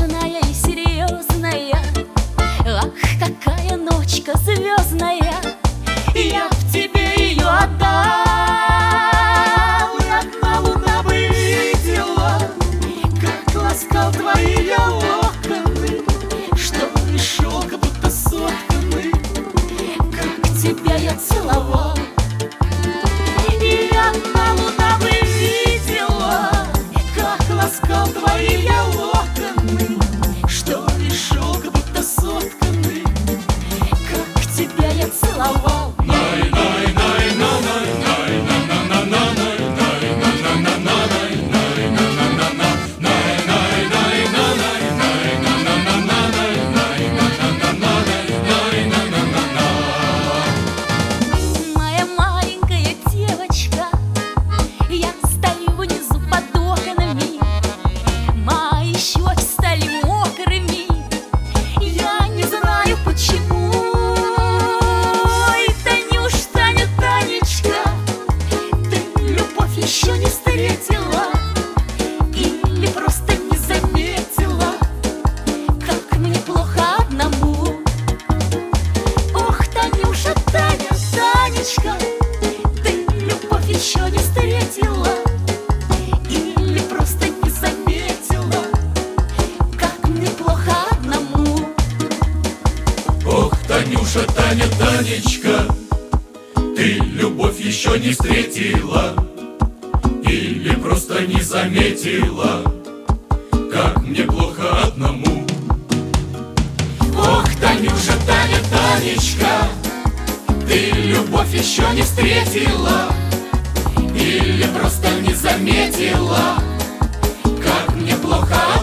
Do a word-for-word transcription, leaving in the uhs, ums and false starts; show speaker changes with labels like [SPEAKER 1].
[SPEAKER 1] нежная и серьезная. Ах, какая ночка звездная, я б тебе ее отдал. Одна луна бы видела, как ласкал твои я локоны, что и шелк будто сотканы, как тебя я целовал. И одна луна бы видела, как ласкал твои я локоны, что и шелк будто сотканы, как тебя я целовал. Еще не встретила или просто не заметила, как мне плохо одному. Ох, Танюша, Таня, Танечка, ты любовь еще не встретила или просто не заметила, как мне плохо одному.
[SPEAKER 2] Ох, Танюша, Таня, Танечка, ты любовь еще не встретила или просто не заметила, как мне плохо одному.
[SPEAKER 1] Ох, Танюша, Таня, Танечка, ты любовь еще не встретила или просто не заметила, как мне плохо